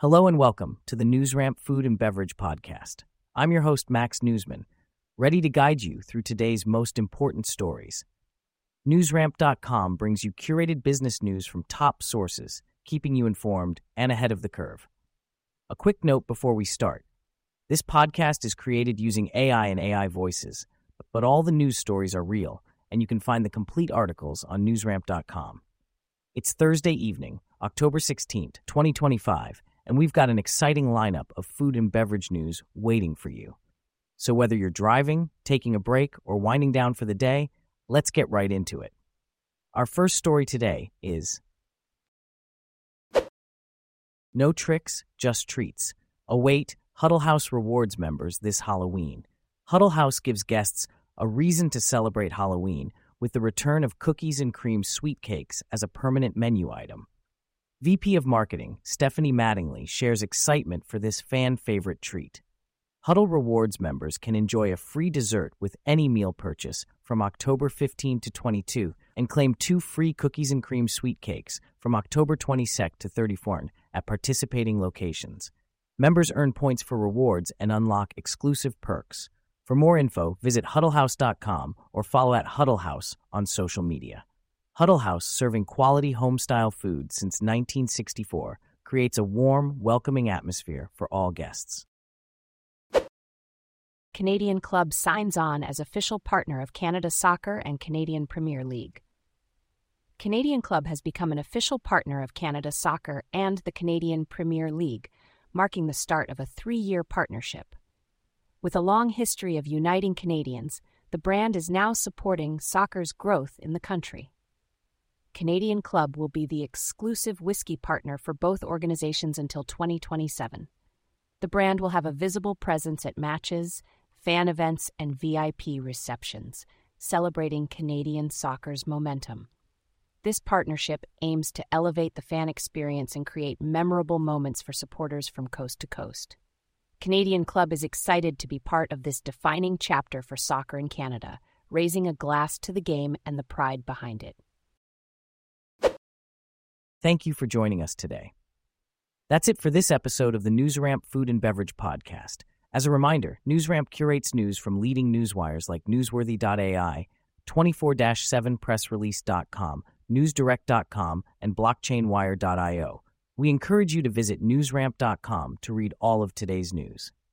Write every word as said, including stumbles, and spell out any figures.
Hello and welcome to the NewsRamp Food and Beverage Podcast. I'm your host, Max Newsman, ready to guide you through today's most important stories. NewsRamp dot com brings you curated business news from top sources, keeping you informed and ahead of the curve. A quick note before we start. This podcast is created using A I and A I voices, but all the news stories are real, and you can find the complete articles on NewsRamp dot com. It's Thursday evening, October sixteenth, twenty twenty-five, and we've got an exciting lineup of food and beverage news waiting for you. So whether you're driving, taking a break, or winding down for the day, let's get right into it. Our first story today is No Tricks, Just Treats. Await Huddle House Rewards members this Halloween. Huddle House gives guests a reason to celebrate Halloween with the return of cookies and cream sweet cakes as a permanent menu item. V P of Marketing Stephanie Mattingly shares excitement for this fan-favorite treat. Huddle Rewards members can enjoy a free dessert with any meal purchase from October fifteenth to twenty-second and claim two free cookies and cream sweet cakes from October twenty-second to thirty-first at participating locations. Members earn points for rewards and unlock exclusive perks. For more info, visit huddle house dot com or follow at Huddle House on social media. Huddle House, serving quality home-style food since nineteen sixty-four, creates a warm, welcoming atmosphere for all guests. Canadian Club signs on as official partner of Canada Soccer and Canadian Premier League. Canadian Club has become an official partner of Canada Soccer and the Canadian Premier League, marking the start of a three-year partnership. With a long history of uniting Canadians, the brand is now supporting soccer's growth in the country. Canadian Club will be the exclusive whiskey partner for both organizations until twenty twenty-seven. The brand will have a visible presence at matches, fan events, and V I P receptions, celebrating Canadian soccer's momentum. This partnership aims to elevate the fan experience and create memorable moments for supporters from coast to coast. Canadian Club is excited to be part of this defining chapter for soccer in Canada, raising a glass to the game and the pride behind it. Thank you for joining us today. That's it for this episode of the NewsRamp Food and Beverage Podcast. As a reminder, NewsRamp curates news from leading newswires like newsworthy dot A I, twenty-four seven press release dot com, newsdirect dot com, and blockchain wire dot io. We encourage you to visit newsramp dot com to read all of today's news.